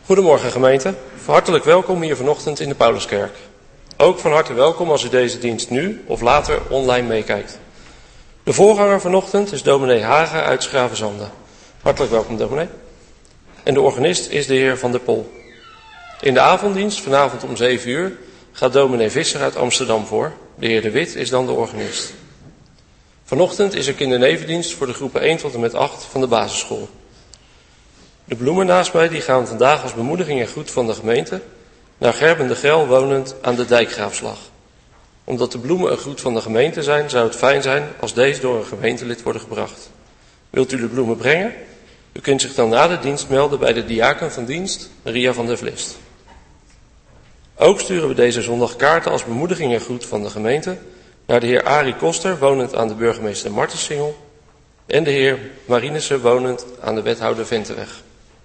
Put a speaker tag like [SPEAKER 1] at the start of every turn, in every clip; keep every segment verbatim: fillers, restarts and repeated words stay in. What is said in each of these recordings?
[SPEAKER 1] Goedemorgen gemeente, hartelijk welkom hier vanochtend in de Pauluskerk. Ook van harte welkom als u deze dienst nu of later online meekijkt. De voorganger vanochtend is dominee Hagen uit Schravenzande. Hartelijk welkom dominee. En de organist is de heer Van der Pol. In de avonddienst vanavond om zeven uur gaat dominee Visser uit Amsterdam voor. De heer De Wit is dan de organist. Vanochtend is er kindernevendienst voor de groepen één tot en met acht van de basisschool. De bloemen naast mij die gaan vandaag als bemoediging en groet van de gemeente naar Gerben de Grel wonend aan de Dijkgraafslag. Omdat de bloemen een groet van de gemeente zijn, zou het fijn zijn als deze door een gemeentelid worden gebracht. Wilt u de bloemen brengen? U kunt zich dan na de dienst melden bij de diaken van dienst, Ria van der Vlist. Ook sturen we deze zondag kaarten als bemoediging en groet van de gemeente naar de heer Arie Koster, wonend aan de burgemeester Martensingel, en de heer Marinissen, wonend aan de wethouder Venteweg.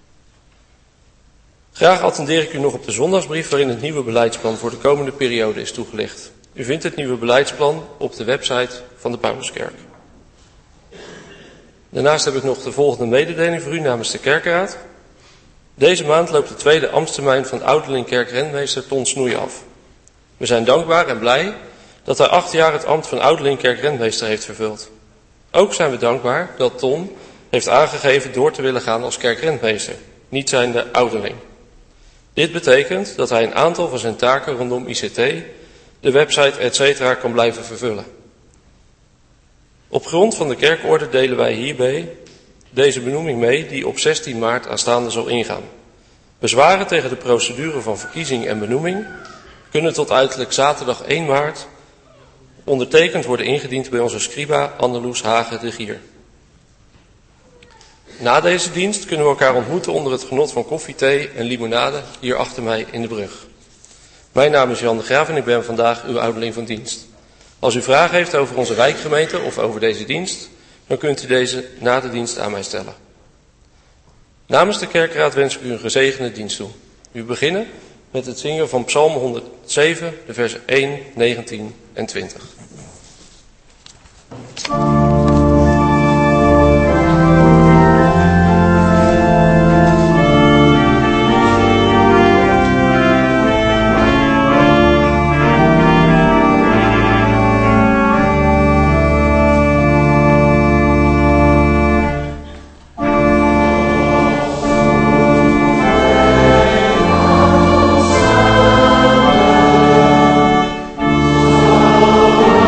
[SPEAKER 1] Graag attendeer ik u nog op de zondagsbrief waarin het nieuwe beleidsplan voor de komende periode is toegelicht. U vindt het nieuwe beleidsplan op de website van de Pauluskerk. Daarnaast heb ik nog de volgende mededeling voor u namens de kerkenraad. Deze maand loopt de tweede ambtstermijn van ouderling kerkrentmeester Ton Snoei af. We zijn dankbaar en blij dat hij acht jaar het ambt van ouderling kerkrentmeester heeft vervuld. Ook zijn we dankbaar dat Ton heeft aangegeven door te willen gaan als kerkrentmeester, niet zijnde ouderling. Dit betekent dat hij een aantal van zijn taken rondom I C T, de website et cetera kan blijven vervullen. Op grond van de kerkorde delen wij hierbij deze benoeming mee die op zestien maart aanstaande zal ingaan. Bezwaren tegen de procedure van verkiezing en benoeming kunnen tot uiterlijk zaterdag één maart ondertekend worden ingediend bij onze scriba Anneloes Hagen de Gier. Na deze dienst kunnen we elkaar ontmoeten onder het genot van koffie, thee en limonade hier achter mij in de brug. Mijn naam is Jan de Graaf en ik ben vandaag uw ouderling van dienst. Als u vragen heeft over onze wijkgemeente of over deze dienst, dan kunt u deze na de dienst aan mij stellen. Namens de kerkraad wens ik u een gezegende dienst toe. We beginnen met het zingen van Psalm honderdzeven, de versen één, negentien en twintig.
[SPEAKER 2] Oh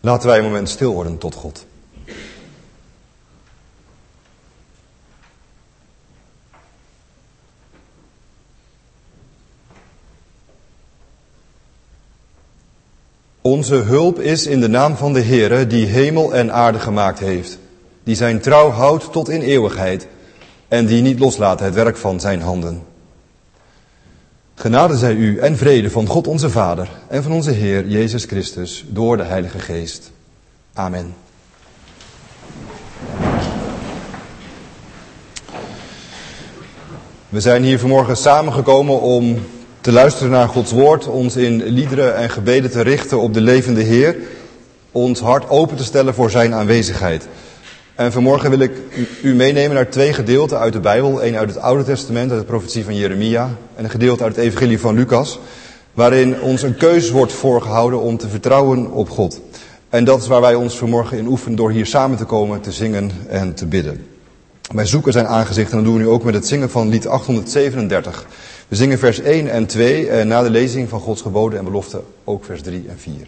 [SPEAKER 2] Laten wij een moment stil worden tot God. Onze hulp is in de naam van de Heere, die hemel en aarde gemaakt heeft, die zijn trouw houdt tot in eeuwigheid en die niet loslaat het werk van zijn handen. Genade zij u en vrede van God onze Vader en van onze Heer Jezus Christus door de Heilige Geest. Amen. We zijn hier vanmorgen samengekomen om te luisteren naar Gods woord, ons in liederen en gebeden te richten op de levende Heer, ons hart open te stellen voor zijn aanwezigheid. En vanmorgen wil ik u meenemen naar twee gedeelten uit de Bijbel. Één uit het Oude Testament, uit de profetie van Jeremia, en een gedeelte uit het Evangelie van Lucas, waarin ons een keus wordt voorgehouden om te vertrouwen op God. En dat is waar wij ons vanmorgen in oefenen door hier samen te komen, te zingen en te bidden. Wij zoeken zijn aangezicht en dat doen we nu ook met het zingen van lied achthonderdzevenendertig. We zingen vers één en twee en na de lezing van Gods geboden en beloften ook vers drie en vier.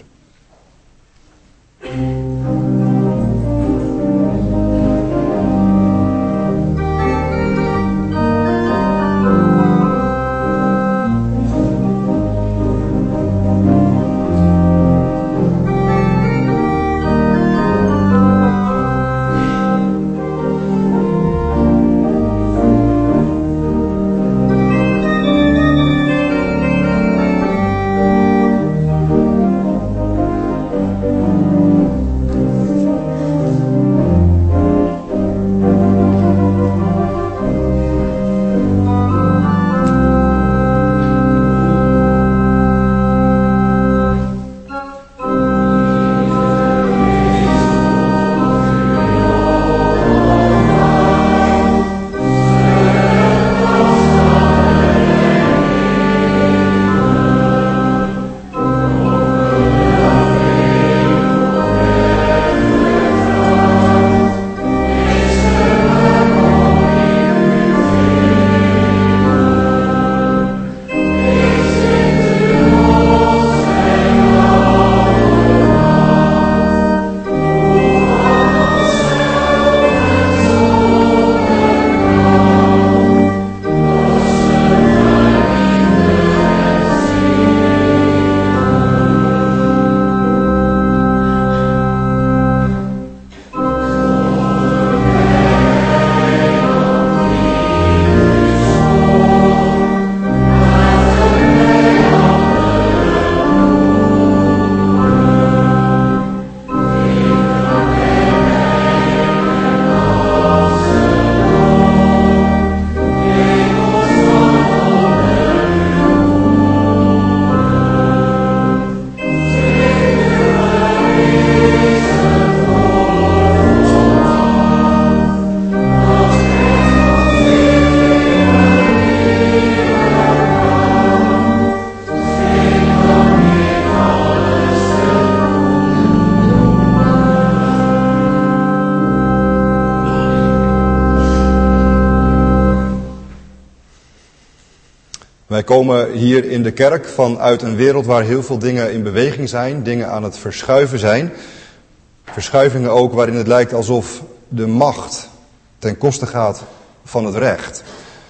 [SPEAKER 2] Wij komen hier in de kerk vanuit een wereld waar heel veel dingen in beweging zijn, dingen aan het verschuiven zijn. Verschuivingen ook waarin het lijkt alsof de macht ten koste gaat van het recht.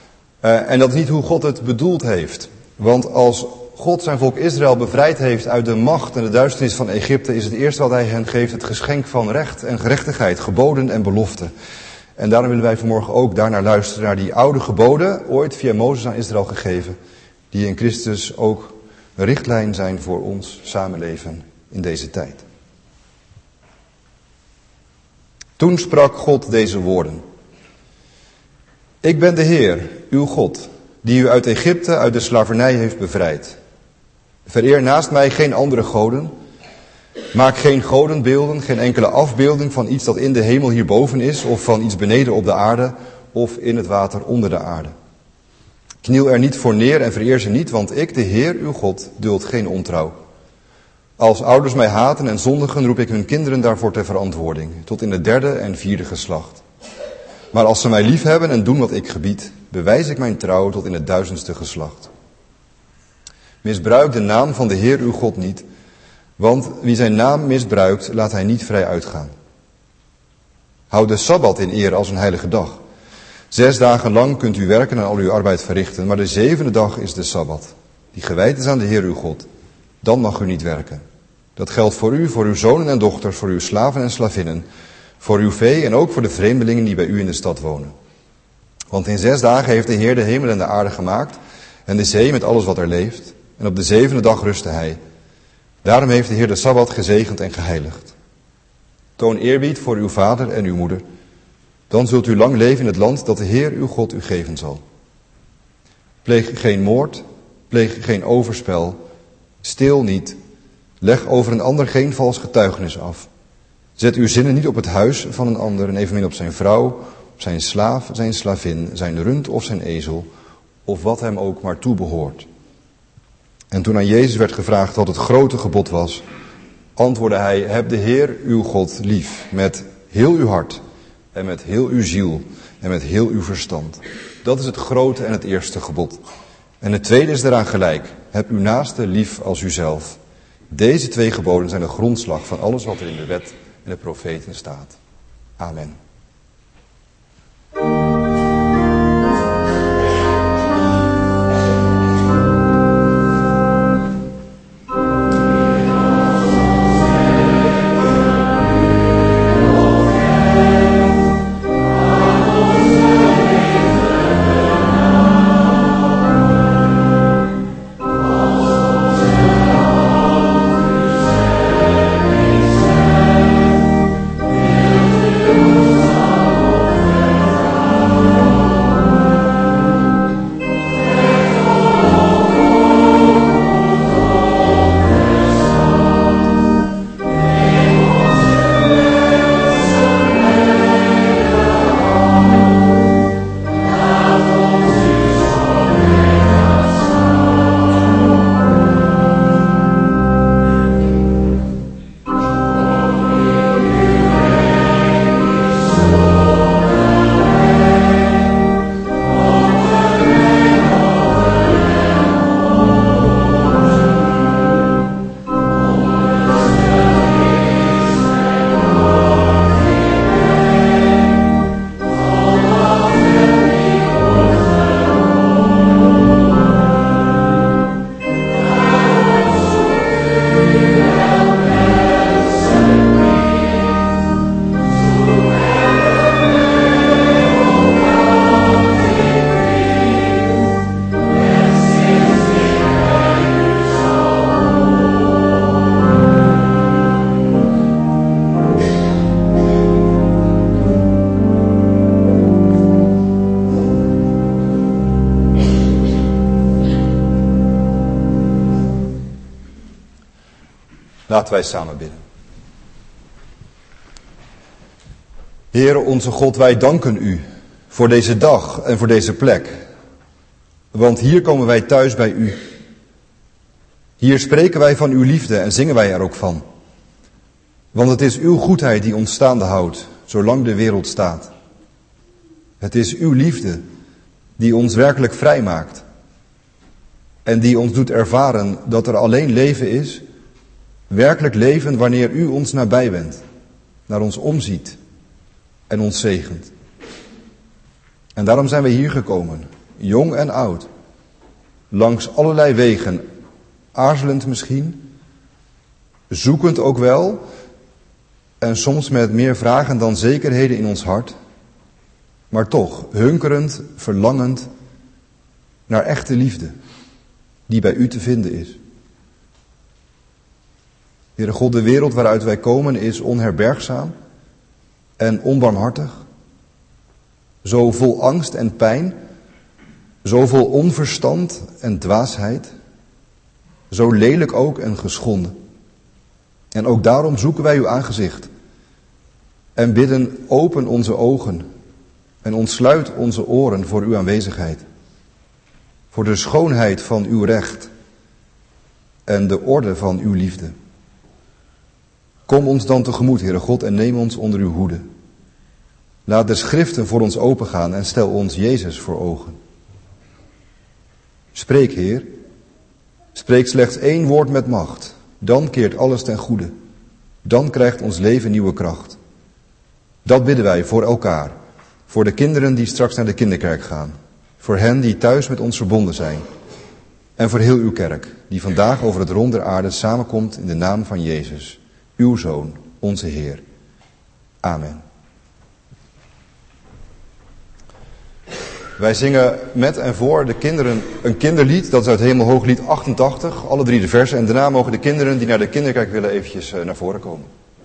[SPEAKER 2] Uh, en dat is niet hoe God het bedoeld heeft. Want als God zijn volk Israël bevrijd heeft uit de macht en de duisternis van Egypte, is het eerste wat hij hen geeft het geschenk van recht en gerechtigheid, geboden en beloften. En daarom willen wij vanmorgen ook daarnaar luisteren, naar die oude geboden, ooit via Mozes aan Israël gegeven, die in Christus ook een richtlijn zijn voor ons samenleven in deze tijd. Toen sprak God deze woorden. Ik ben de Heer, uw God, die u uit Egypte, uit de slavernij heeft bevrijd. Vereer naast mij geen andere goden. Maak geen godenbeelden, geen enkele afbeelding van iets dat in de hemel hierboven is, of van iets beneden op de aarde, of in het water onder de aarde. Kniel er niet voor neer en vereer ze niet, want ik, de Heer, uw God, duld geen ontrouw. Als ouders mij haten en zondigen, roep ik hun kinderen daarvoor ter verantwoording, tot in het derde en vierde geslacht. Maar als ze mij liefhebben en doen wat ik gebied, bewijs ik mijn trouw tot in het duizendste geslacht. Misbruik de naam van de Heer uw God niet, Want wie zijn naam misbruikt, laat hij niet vrij uitgaan. Houd de Sabbat in eer als een heilige dag. Zes dagen lang kunt u werken en al uw arbeid verrichten, maar de zevende dag is de Sabbat, die gewijd is aan de Heer uw God. Dan mag u niet werken. Dat geldt voor u, voor uw zonen en dochters, voor uw slaven en slavinnen, voor uw vee en ook voor de vreemdelingen die bij u in de stad wonen. Want in zes dagen heeft de Heer de hemel en de aarde gemaakt en de zee met alles wat er leeft. En op de zevende dag rustte hij. Daarom heeft de Heer de Sabbat gezegend en geheiligd. Toon eerbied voor uw vader en uw moeder. Dan zult u lang leven in het land dat de Heer uw God u geven zal. Pleeg geen moord, pleeg geen overspel, steel niet, leg over een ander geen vals getuigenis af. Zet uw zinnen niet op het huis van een ander en evenmin op zijn vrouw, op zijn slaaf, zijn slavin, zijn rund of zijn ezel, of wat hem ook maar toebehoort. En toen aan Jezus werd gevraagd wat het grote gebod was, antwoordde hij, heb de Heer uw God lief, met heel uw hart en met heel uw ziel en met heel uw verstand. Dat is het grote en het eerste gebod. En het tweede is daaraan gelijk, heb uw naaste lief als uzelf. Deze twee geboden zijn de grondslag van alles wat er in de wet en de profeten staat. Amen. Laten wij samen bidden. Heere onze God, wij danken u voor deze dag en voor deze plek. Want hier komen wij thuis bij u. Hier spreken wij van uw liefde en zingen wij er ook van. Want het is uw goedheid die ons staande houdt, zolang de wereld staat. Het is uw liefde die ons werkelijk vrij maakt. En die ons doet ervaren dat er alleen leven is, werkelijk leven wanneer u ons nabij bent, naar ons omziet en ons zegent. En daarom zijn we hier gekomen, jong en oud, langs allerlei wegen, aarzelend misschien, zoekend ook wel, en soms met meer vragen dan zekerheden in ons hart, maar toch hunkerend, verlangend naar echte liefde, die bij u te vinden is. Heere God, de wereld waaruit wij komen is onherbergzaam en onbarmhartig, zo vol angst en pijn, zo vol onverstand en dwaasheid, zo lelijk ook en geschonden. En ook daarom zoeken wij uw aangezicht en bidden, open onze ogen en ontsluit onze oren voor uw aanwezigheid, voor de schoonheid van uw recht en de orde van uw liefde. Kom ons dan tegemoet, Heere God, en neem ons onder uw hoede. Laat de schriften voor ons opengaan en stel ons Jezus voor ogen. Spreek, Heer. Spreek slechts één woord met macht, Dan keert alles ten goede. Dan krijgt ons leven nieuwe kracht. Dat bidden wij voor elkaar. Voor de kinderen die straks naar de kinderkerk gaan. Voor hen die thuis met ons verbonden zijn. En voor heel uw kerk, die vandaag over het rond der aarde samenkomt in de naam van Jezus, uw Zoon, onze Heer. Amen. Wij zingen met en voor de kinderen een kinderlied, dat is uit Hemelhooglied achtentachtig, alle drie de versen. En daarna mogen de kinderen die naar de kinderkerk willen eventjes naar voren komen.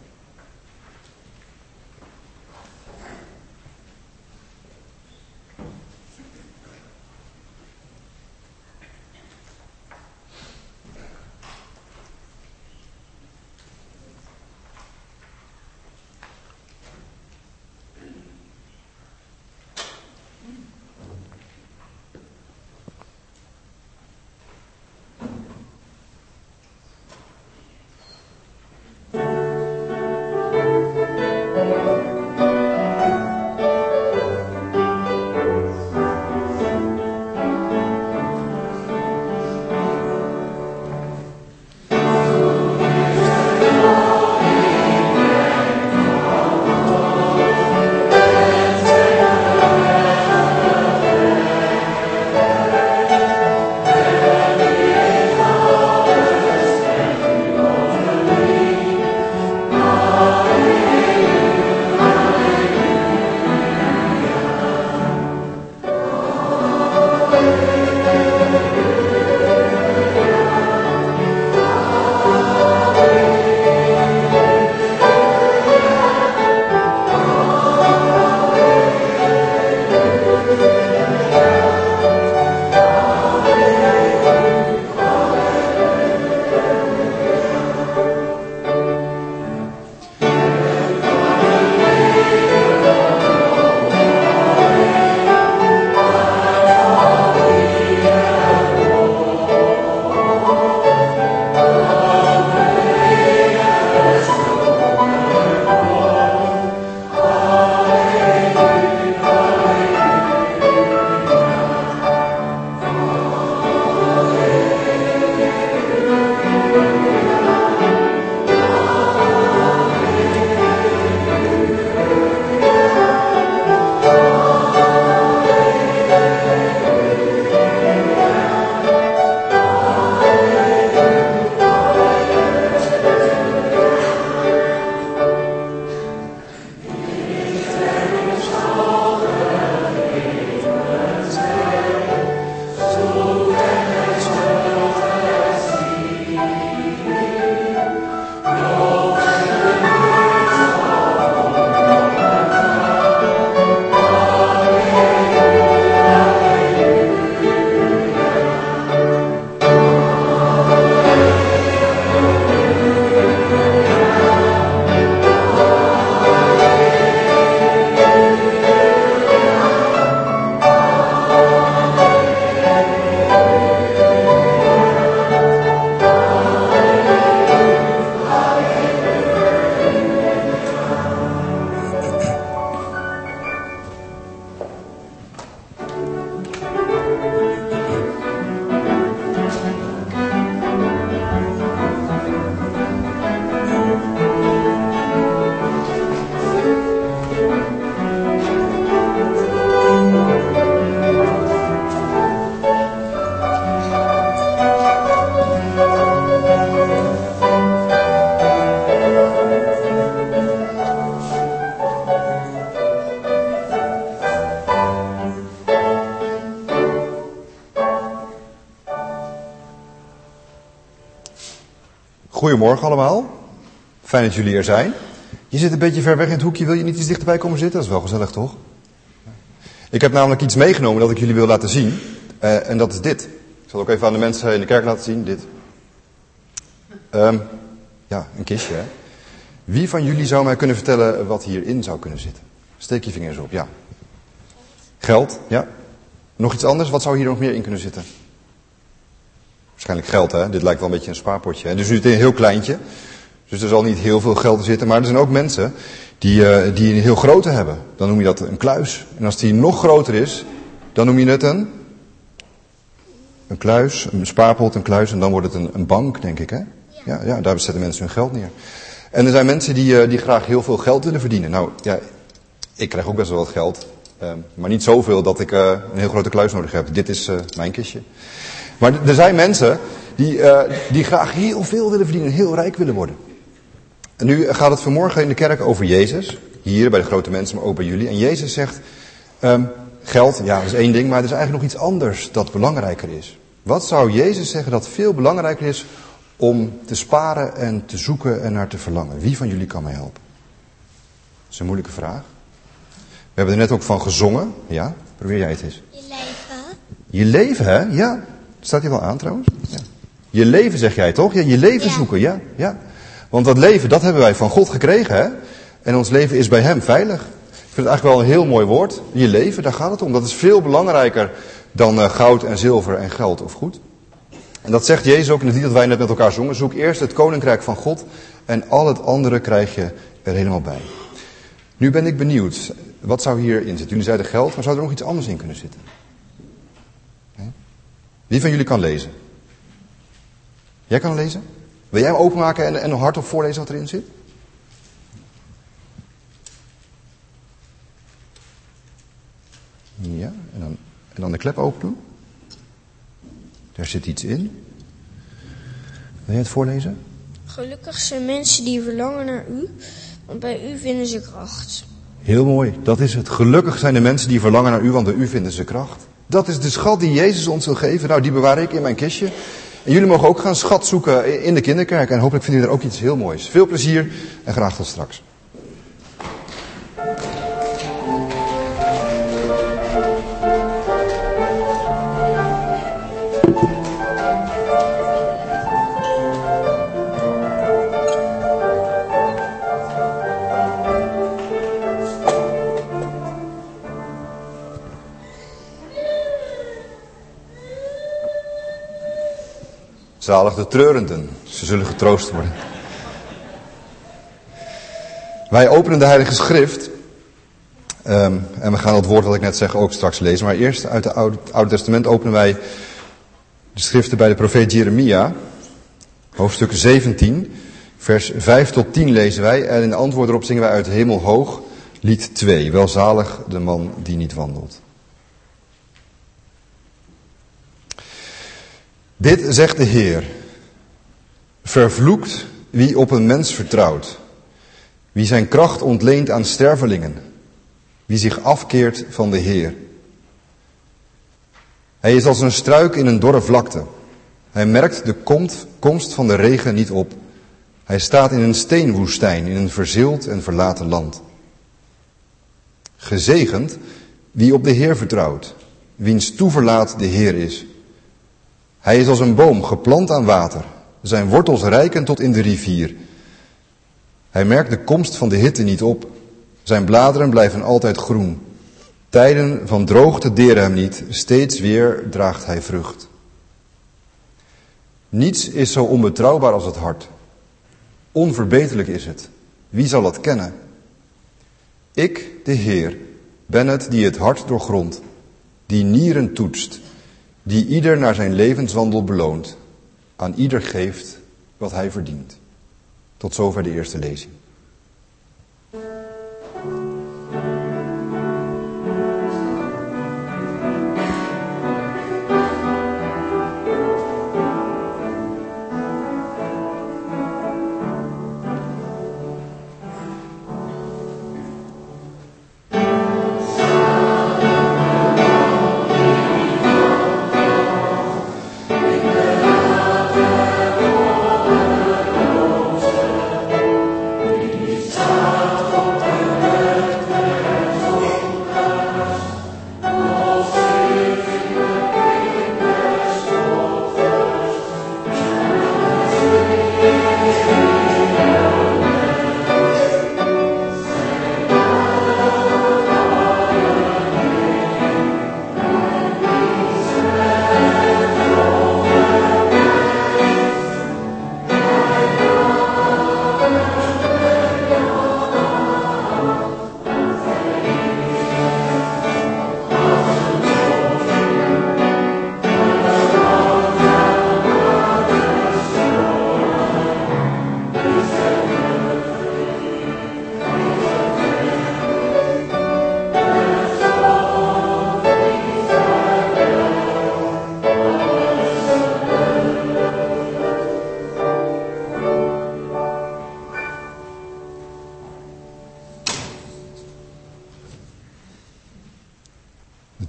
[SPEAKER 2] Goedemorgen allemaal. Fijn dat jullie er zijn. Je zit een beetje ver weg in het hoekje. Wil je niet iets dichterbij komen zitten? Dat is wel gezellig, toch? Ik heb namelijk iets meegenomen dat ik jullie wil laten zien. Uh, en dat is dit. Ik zal ook even aan de mensen in de kerk laten zien. Dit. Um, ja, een kistje. Hè? Wie van jullie zou mij kunnen vertellen wat hierin zou kunnen zitten? Steek je vingers op, ja. Geld, ja. Nog iets anders? Wat zou hier nog meer in kunnen zitten? Waarschijnlijk geld, hè. Dit lijkt wel een beetje een spaarpotje. Hè? Dus nu is het een heel kleintje. Dus er zal niet heel veel geld in zitten. Maar er zijn ook mensen die, uh, die een heel grote hebben. Dan noem je dat een kluis. En als die nog groter is, dan noem je het een... Een kluis, een spaarpot, een kluis. En dan wordt het een, een bank, denk ik, hè.
[SPEAKER 3] Ja.
[SPEAKER 2] Ja, ja, daar zetten mensen hun geld neer. En er zijn mensen die, uh, die graag heel veel geld willen verdienen. Nou ja, ik krijg ook best wel wat geld. Uh, maar niet zoveel dat ik uh, een heel grote kluis nodig heb. Dit is uh, mijn kistje. Maar d- er zijn mensen die, uh, die graag heel veel willen verdienen en heel rijk willen worden. En nu gaat het vanmorgen in de kerk over Jezus. Hier bij de grote mensen, maar ook bij jullie. En Jezus zegt, um, geld, ja, dat is één ding, maar er is eigenlijk nog iets anders dat belangrijker is. Wat zou Jezus zeggen dat veel belangrijker is om te sparen en te zoeken en naar te verlangen? Wie van jullie kan mij helpen? Dat is een moeilijke vraag. We hebben er net ook van gezongen. Ja, probeer jij het eens.
[SPEAKER 3] Je leven.
[SPEAKER 2] Je leven, hè? Ja. Staat hier wel aan trouwens? Ja. Je leven zeg jij toch? Ja, je leven
[SPEAKER 3] Ja.
[SPEAKER 2] zoeken, ja. ja. Want dat leven, dat hebben wij van God gekregen, hè? En ons leven is bij hem veilig. Ik vind het eigenlijk wel een heel mooi woord. Je leven, daar gaat het om. Dat is veel belangrijker dan uh, goud en zilver en geld of goed. En dat zegt Jezus ook in het lied dat wij net met elkaar zongen. Zoek eerst het koninkrijk van God en al het andere krijg je er helemaal bij. Nu ben ik benieuwd, wat zou hierin zitten? Jullie zeiden geld, maar zou er nog iets anders in kunnen zitten? Nee? Wie van jullie kan lezen? Jij kan lezen? Wil jij hem openmaken en, en hardop voorlezen wat erin zit? Ja, en dan, en dan de klep open doen. Daar zit iets in. Wil jij het voorlezen?
[SPEAKER 3] Gelukkig zijn mensen die verlangen naar u, want bij u vinden ze kracht.
[SPEAKER 2] Heel mooi, dat is het. Gelukkig zijn de mensen die verlangen naar u, want bij u vinden ze kracht. Dat is de schat die Jezus ons wil geven. Nou, die bewaar ik in mijn kistje. En jullie mogen ook gaan schat zoeken in de kinderkerk. En hopelijk vinden jullie er ook iets heel moois. Veel plezier en graag tot straks. Zalig de treurenden, ze zullen getroost worden. Wij openen de Heilige Schrift. Um, en we gaan het woord wat ik net zeg ook straks lezen. Maar eerst uit het Oude, Oude Testament openen wij de schriften bij de profeet Jeremia. Hoofdstuk zeventien, vers vijf tot tien lezen wij. En in de antwoord erop zingen wij uit Hemelhoog, lied twee. Welzalig de man die niet wandelt. Dit zegt de Heer. Vervloekt wie op een mens vertrouwt. Wie zijn kracht ontleent aan stervelingen. Wie zich afkeert van de Heer. Hij is als een struik in een dorre vlakte. Hij merkt de komst van de regen niet op. Hij staat in een steenwoestijn, in een verzild en verlaten land. Gezegend wie op de Heer vertrouwt, wiens toeverlaat de Heer is. Hij is als een boom geplant aan water, zijn wortels reiken tot in de rivier. Hij merkt de komst van de hitte niet op, zijn bladeren blijven altijd groen. Tijden van droogte deren hem niet, steeds weer draagt hij vrucht. Niets is zo onbetrouwbaar als het hart. Onverbeterlijk is het. Wie zal het kennen? Ik, de Heer, ben het die het hart doorgrondt, die nieren toetst, die ieder naar zijn levenswandel beloont, aan ieder geeft wat hij verdient. Tot zover de eerste lezing.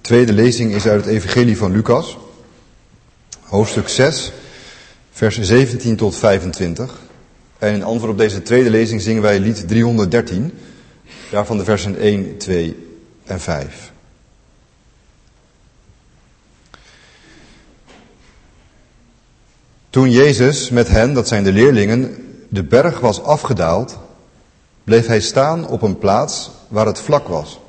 [SPEAKER 2] tweede lezing is uit het Evangelie van Lucas, hoofdstuk zes, vers zeventien tot vijfentwintig. En in antwoord op deze tweede lezing zingen wij lied driehonderddertien, daarvan de versen één, twee en vijf. Toen Jezus met hen, dat zijn de leerlingen, de berg was afgedaald, bleef hij staan op een plaats waar het vlak was.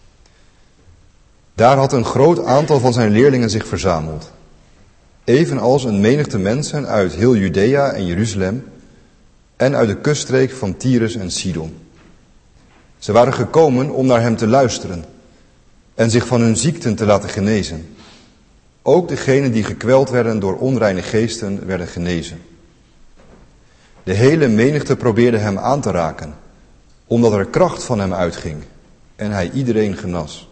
[SPEAKER 2] Daar had een groot aantal van zijn leerlingen zich verzameld, evenals een menigte mensen uit heel Judea en Jeruzalem en uit de kuststreek van Tyrus en Sidon. Ze waren gekomen om naar hem te luisteren en zich van hun ziekten te laten genezen. Ook degenen die gekweld werden door onreine geesten werden genezen. De hele menigte probeerde hem aan te raken, omdat er kracht van hem uitging en hij iedereen genas.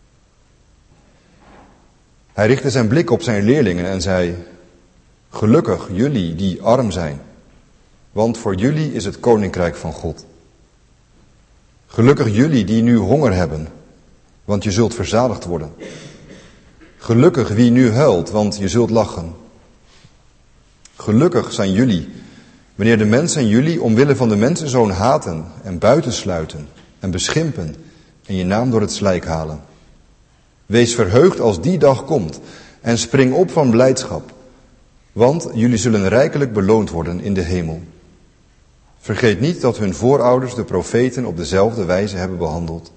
[SPEAKER 2] Hij richtte zijn blik op zijn leerlingen en zei: gelukkig jullie die arm zijn, want voor jullie is het koninkrijk van God. Gelukkig jullie die nu honger hebben, want je zult verzadigd worden. Gelukkig wie nu huilt, want je zult lachen. Gelukkig zijn jullie, wanneer de mensen jullie omwille van de mensenzoon haten en buitensluiten en beschimpen en je naam door het slijk halen. Wees verheugd als die dag komt en spring op van blijdschap, want jullie zullen rijkelijk beloond worden in de hemel. Vergeet niet dat hun voorouders de profeten op dezelfde wijze hebben behandeld.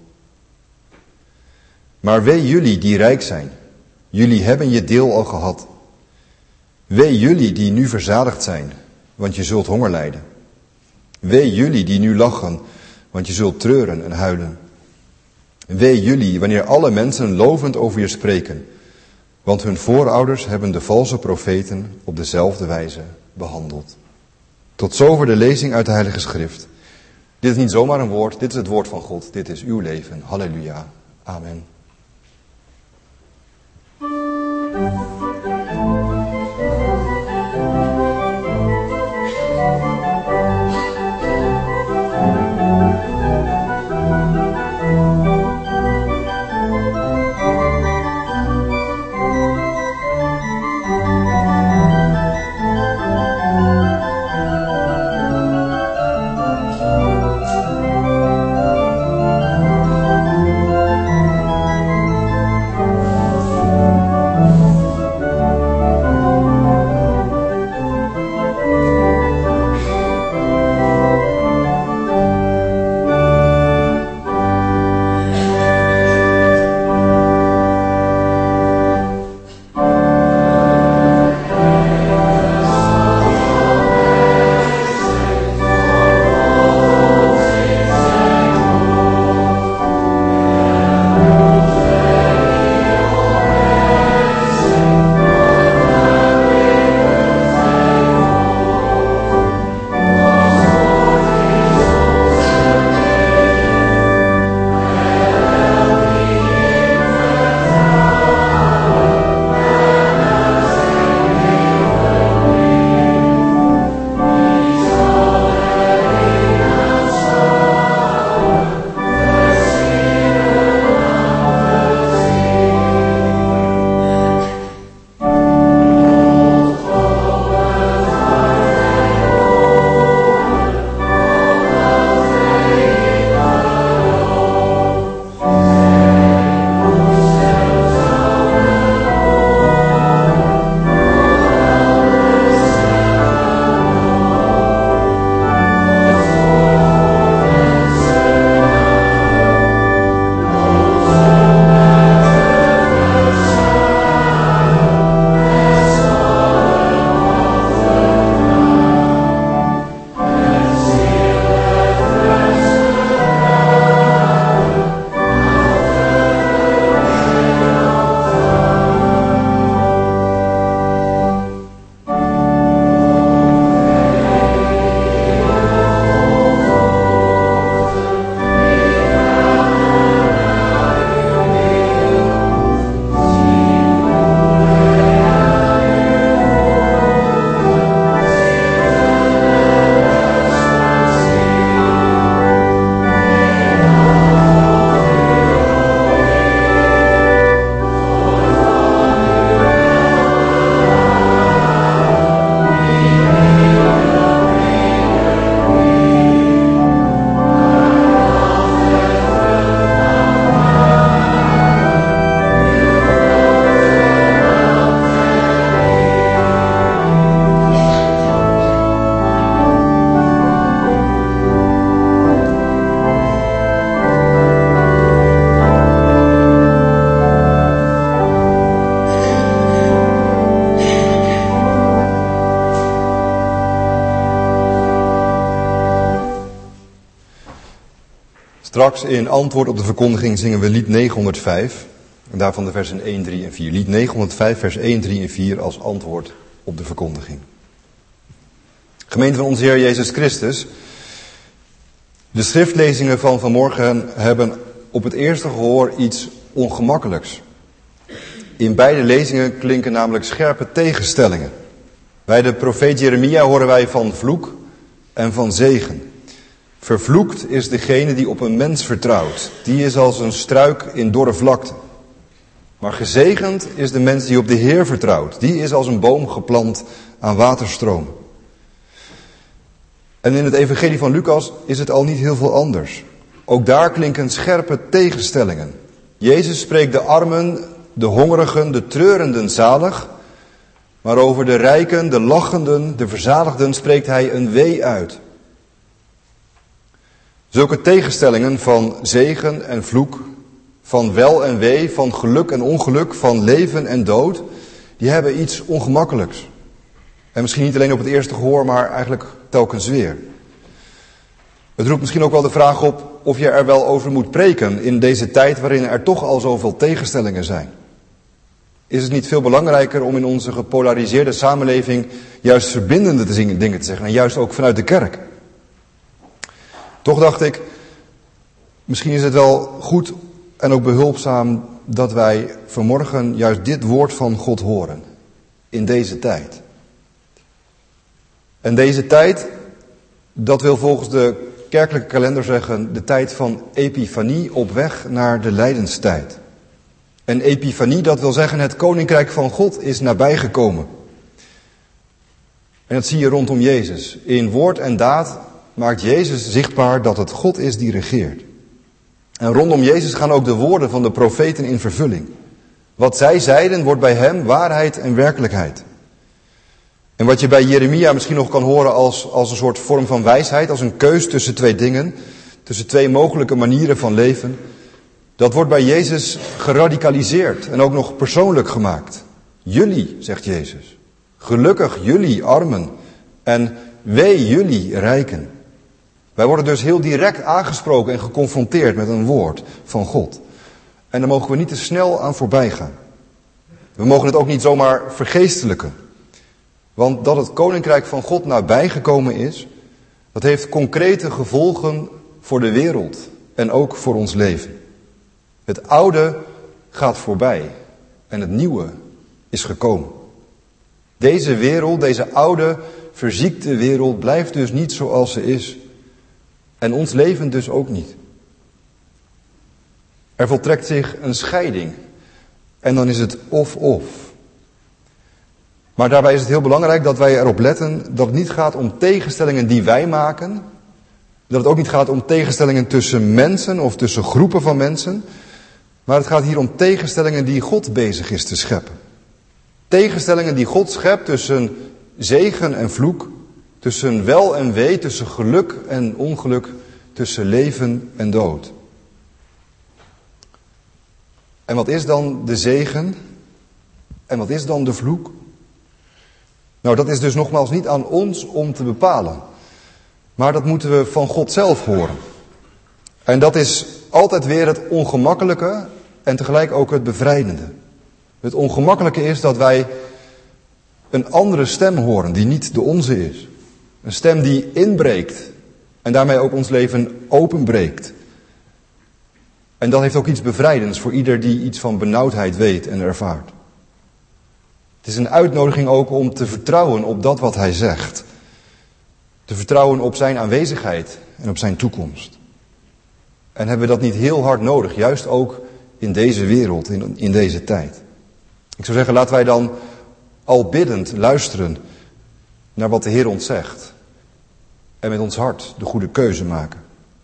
[SPEAKER 2] Maar wee jullie die rijk zijn, jullie hebben je deel al gehad. Wee jullie die nu verzadigd zijn, want je zult honger lijden. Wee jullie die nu lachen, want je zult treuren en huilen. Wee jullie wanneer alle mensen lovend over je spreken, want hun voorouders hebben de valse profeten op dezelfde wijze behandeld. Tot zover de lezing uit de Heilige Schrift. Dit is niet zomaar een woord, dit is het woord van God, dit is uw leven. Halleluja. Amen. Straks in antwoord op de verkondiging zingen we lied negenhonderdvijf. En daarvan de versen één, drie en vier. Lied negenhonderdvijf, vers één, drie en vier als antwoord op de verkondiging. Gemeente van onze Heer Jezus Christus. De schriftlezingen van vanmorgen hebben op het eerste gehoor iets ongemakkelijks. In beide lezingen klinken namelijk scherpe tegenstellingen. Bij de profeet Jeremia horen wij van vloek en van zegen. Vervloekt is degene die op een mens vertrouwt. Die is als een struik in dorre vlakte. Maar gezegend is de mens die op de Heer vertrouwt. Die is als een boom geplant aan waterstroom. En in het evangelie van Lucas is het al niet heel veel anders. Ook daar klinken scherpe tegenstellingen. Jezus spreekt de armen, de hongerigen, de treurenden zalig. Maar over de rijken, de lachenden, de verzaligden spreekt hij een wee uit. Zulke tegenstellingen van zegen en vloek, van wel en wee, van geluk en ongeluk, van leven en dood, die hebben iets ongemakkelijks. En misschien niet alleen op het eerste gehoor, maar eigenlijk telkens weer. Het roept misschien ook wel de vraag op of je er wel over moet preken in deze tijd waarin er toch al zoveel tegenstellingen zijn. Is het niet veel belangrijker om in onze gepolariseerde samenleving juist verbindende dingen te zeggen en juist ook vanuit de kerk? Toch dacht ik, misschien is het wel goed en ook behulpzaam dat wij vanmorgen juist dit woord van God horen. In deze tijd. En deze tijd, dat wil volgens de kerkelijke kalender zeggen de tijd van Epifanie op weg naar de lijdenstijd. En Epifanie, dat wil zeggen het koninkrijk van God is nabijgekomen. En dat zie je rondom Jezus. In woord en daad maakt Jezus zichtbaar dat het God is die regeert. En rondom Jezus gaan ook de woorden van de profeten in vervulling. Wat zij zeiden wordt bij hem waarheid en werkelijkheid. En wat je bij Jeremia misschien nog kan horen als, als een soort vorm van wijsheid, als een keus tussen twee dingen, tussen twee mogelijke manieren van leven, dat wordt bij Jezus geradicaliseerd en ook nog persoonlijk gemaakt. Jullie, zegt Jezus. Gelukkig jullie armen en wee jullie rijken. Wij worden dus heel direct aangesproken en geconfronteerd met een woord van God. En daar mogen we niet te snel aan voorbij gaan. We mogen het ook niet zomaar vergeestelijken. Want dat het koninkrijk van God nabijgekomen is, dat heeft concrete gevolgen voor de wereld en ook voor ons leven. Het oude gaat voorbij en het nieuwe is gekomen. Deze wereld, deze oude, verziekte wereld blijft dus niet zoals ze is. En ons leven dus ook niet. Er voltrekt zich een scheiding. En dan is het of-of. Maar daarbij is het heel belangrijk dat wij erop letten dat het niet gaat om tegenstellingen die wij maken. Dat het ook niet gaat om tegenstellingen tussen mensen of tussen groepen van mensen. Maar het gaat hier om tegenstellingen die God bezig is te scheppen. Tegenstellingen die God schept tussen zegen en vloek. Tussen wel en wee, tussen geluk en ongeluk. Tussen leven en dood. En wat is dan de zegen? En wat is dan de vloek? Nou, dat is dus nogmaals niet aan ons om te bepalen. Maar dat moeten we van God zelf horen. En dat is altijd weer het ongemakkelijke en tegelijk ook het bevrijdende. Het ongemakkelijke is dat wij een andere stem horen die niet de onze is. Een stem die inbreekt en daarmee ook ons leven openbreekt. En dat heeft ook iets bevrijdends voor ieder die iets van benauwdheid weet en ervaart. Het is een uitnodiging ook om te vertrouwen op dat wat hij zegt. Te vertrouwen op zijn aanwezigheid en op zijn toekomst. En hebben we dat niet heel hard nodig, juist ook in deze wereld, in, in deze tijd. Ik zou zeggen, laten wij dan al biddend luisteren naar wat de Heer ons zegt. En met ons hart de goede keuze maken.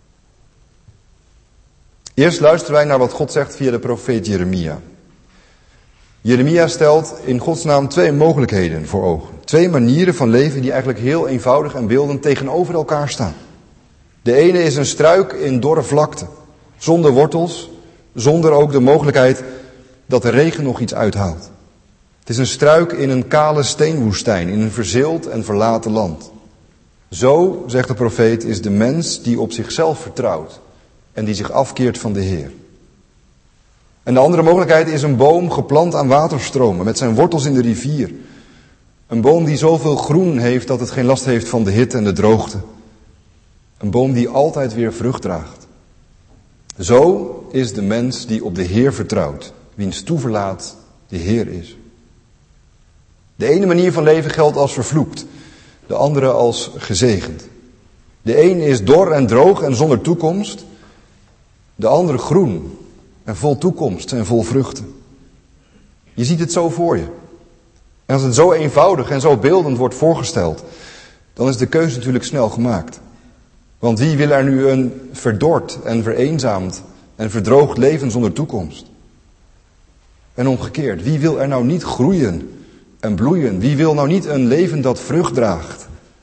[SPEAKER 2] Eerst luisteren wij naar wat God zegt via de profeet Jeremia. Jeremia stelt in Gods naam twee mogelijkheden voor ogen. Twee manieren van leven die eigenlijk heel eenvoudig en beeldend tegenover elkaar staan. De ene is een struik in dorre vlakte, zonder wortels, zonder ook de mogelijkheid dat de regen nog iets uithaalt. Het is een struik in een kale steenwoestijn, in een verzeeld en verlaten land. Zo, zegt de profeet, is de mens die op zichzelf vertrouwt en die zich afkeert van de Heer. En de andere mogelijkheid is een boom geplant aan waterstromen met zijn wortels in de rivier. Een boom die zoveel groen heeft dat het geen last heeft van de hitte en de droogte. Een boom die altijd weer vrucht draagt. Zo is de mens die op de Heer vertrouwt, wiens toeverlaat de Heer is. De ene manier van leven geldt als vervloekt, de andere als gezegend. De een is dor en droog en zonder toekomst, de andere groen en vol toekomst en vol vruchten. Je ziet het zo voor je. En als het zo eenvoudig en zo beeldend wordt voorgesteld, dan is de keuze natuurlijk snel gemaakt. Want wie wil er nu een verdord en vereenzaamd en verdroogd leven zonder toekomst? En omgekeerd, wie wil er nou niet groeien en bloeien? Wie wil nou niet een leven dat vrucht draagt?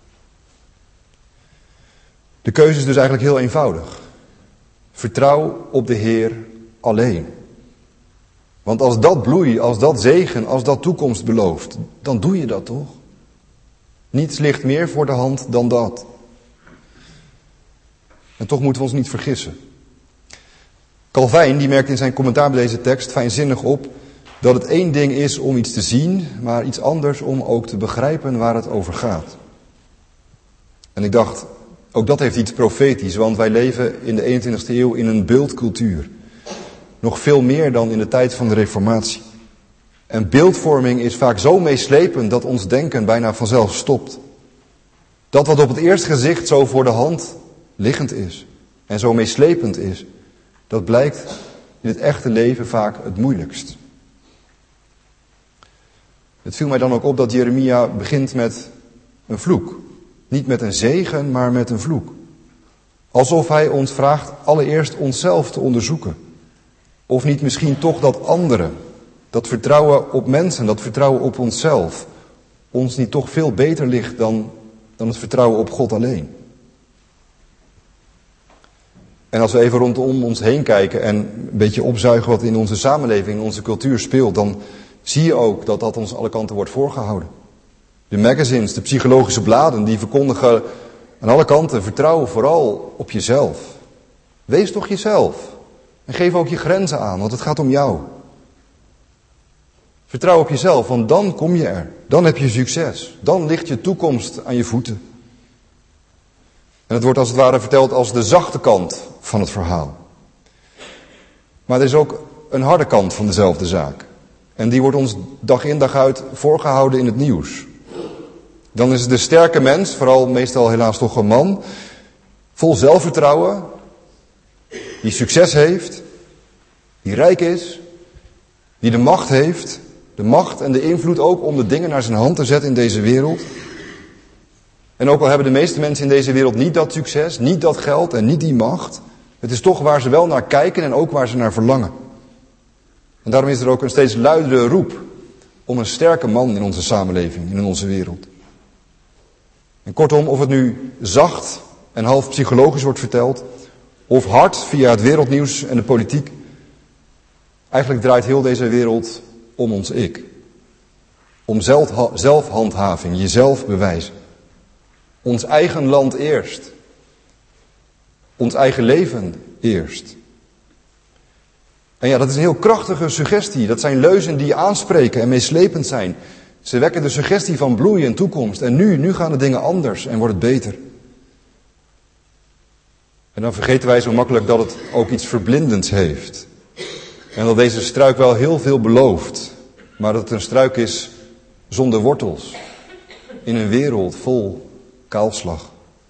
[SPEAKER 2] De keuze is dus eigenlijk heel eenvoudig. Vertrouw op de Heer alleen. Want als dat bloei, als dat zegen, als dat toekomst belooft, dan doe je dat toch? Niets ligt meer voor de hand dan dat. En toch moeten we ons niet vergissen. Calvijn die merkt in zijn commentaar bij deze tekst fijnzinnig op dat het één ding is om iets te zien, maar iets anders om ook te begrijpen waar het over gaat. En ik dacht, ook dat heeft iets profetisch, want wij leven in de eenentwintigste eeuw in een beeldcultuur. Nog veel meer dan in de tijd van de Reformatie. En beeldvorming is vaak zo meeslepend dat ons denken bijna vanzelf stopt. Dat wat op het eerste gezicht zo voor de hand liggend is en zo meeslepend is, dat blijkt in het echte leven vaak het moeilijkst. Het viel mij dan ook op dat Jeremia begint met een vloek. Niet met een zegen, maar met een vloek. Alsof hij ons vraagt allereerst onszelf te onderzoeken. Of niet misschien toch dat andere, dat vertrouwen op mensen, dat vertrouwen op onszelf, ons niet toch veel beter ligt dan, dan het vertrouwen op God alleen. En als we even rondom ons heen kijken en een beetje opzuigen wat in onze samenleving, in onze cultuur speelt, dan zie je ook dat dat ons alle kanten wordt voorgehouden. De magazines, de psychologische bladen, die verkondigen aan alle kanten, vertrouw vooral op jezelf. Wees toch jezelf. En geef ook je grenzen aan, want het gaat om jou. Vertrouw op jezelf, want dan kom je er. Dan heb je succes. Dan ligt je toekomst aan je voeten. En het wordt als het ware verteld als de zachte kant van het verhaal. Maar er is ook een harde kant van dezelfde zaak. En die wordt ons dag in dag uit voorgehouden in het nieuws. Dan is het de sterke mens, vooral meestal helaas toch een man, vol zelfvertrouwen, die succes heeft, die rijk is, die de macht heeft, de macht en de invloed ook om de dingen naar zijn hand te zetten in deze wereld. En ook al hebben de meeste mensen in deze wereld niet dat succes, niet dat geld en niet die macht, het is toch waar ze wel naar kijken en ook waar ze naar verlangen. En daarom is er ook een steeds luidere roep om een sterke man in onze samenleving, in onze wereld. En kortom, of het nu zacht en half psychologisch wordt verteld, of hard via het wereldnieuws en de politiek, eigenlijk draait heel deze wereld om ons ik. Om zelf, zelfhandhaving, jezelf bewijzen. Ons eigen land eerst. Ons eigen leven eerst. En ja, dat is een heel krachtige suggestie. Dat zijn leuzen die aanspreken en meeslepend zijn. Ze wekken de suggestie van bloei en toekomst. En nu, nu gaan de dingen anders en wordt het beter. En dan vergeten wij zo makkelijk dat het ook iets verblindends heeft. En dat deze struik wel heel veel belooft. Maar dat het een struik is zonder wortels. In een wereld vol kaalslag.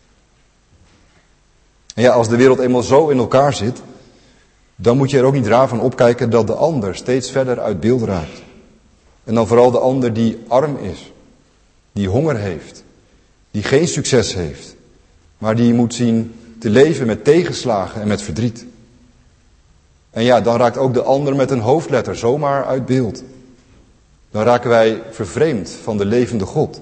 [SPEAKER 2] En ja, als de wereld eenmaal zo in elkaar zit, dan moet je er ook niet raar van opkijken dat de ander steeds verder uit beeld raakt. En dan vooral de ander die arm is, die honger heeft, die geen succes heeft, maar die moet zien te leven met tegenslagen en met verdriet. En ja, dan raakt ook de ander met een hoofdletter zomaar uit beeld. Dan raken wij vervreemd van de levende God.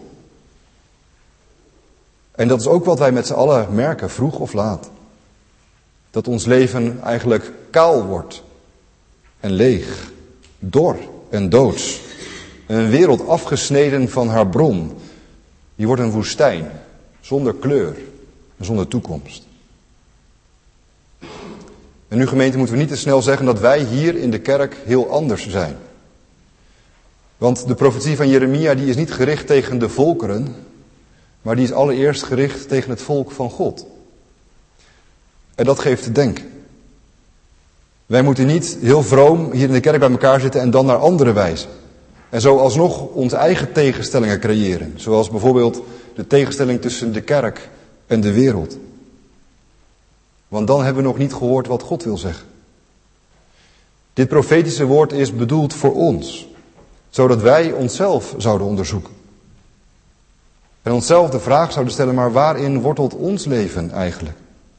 [SPEAKER 2] En dat is ook wat wij met z'n allen merken, vroeg of laat. Dat ons leven eigenlijk kaal wordt en leeg, dor en doods. Een wereld afgesneden van haar bron. Die wordt een woestijn, zonder kleur en zonder toekomst. En nu gemeente moeten we niet te snel zeggen dat wij hier in de kerk heel anders zijn. Want de profetie van Jeremia die is niet gericht tegen de volkeren, maar die is allereerst gericht tegen het volk van God. En dat geeft te denken. Wij moeten niet heel vroom hier in de kerk bij elkaar zitten en dan naar anderen wijzen. En zo alsnog onze eigen tegenstellingen creëren. Zoals bijvoorbeeld de tegenstelling tussen de kerk en de wereld. Want dan hebben we nog niet gehoord wat God wil zeggen. Dit profetische woord is bedoeld voor ons. Zodat wij onszelf zouden onderzoeken. En onszelf de vraag zouden stellen, maar waarin wortelt ons leven eigenlijk?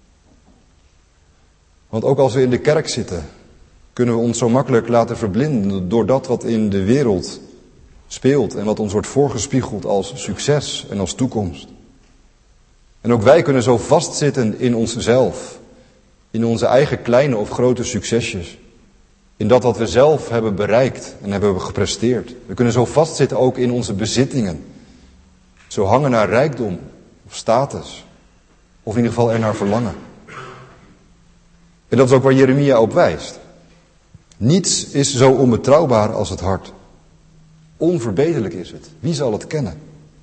[SPEAKER 2] Want ook als we in de kerk zitten, kunnen we ons zo makkelijk laten verblinden door dat wat in de wereld speelt en wat ons wordt voorgespiegeld als succes en als toekomst. En ook wij kunnen zo vastzitten in onszelf, in onze eigen kleine of grote succesjes, in dat wat we zelf hebben bereikt en hebben gepresteerd. We kunnen zo vastzitten ook in onze bezittingen, zo hangen naar rijkdom of status, of in ieder geval er naar verlangen. En dat is ook waar Jeremia op wijst. Niets is zo onbetrouwbaar als het hart. Onverbeterlijk is het. Wie zal het kennen?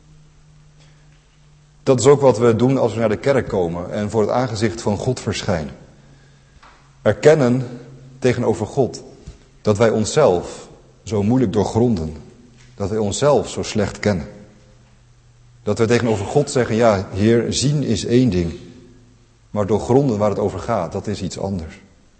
[SPEAKER 2] Dat is ook wat we doen als we naar de kerk komen en voor het aangezicht van God verschijnen. Erkennen tegenover God dat wij onszelf zo moeilijk doorgronden. Dat wij onszelf zo slecht kennen. Dat we tegenover God zeggen, ja, Heer, zien is één ding. Maar doorgronden waar het over gaat, dat is iets anders.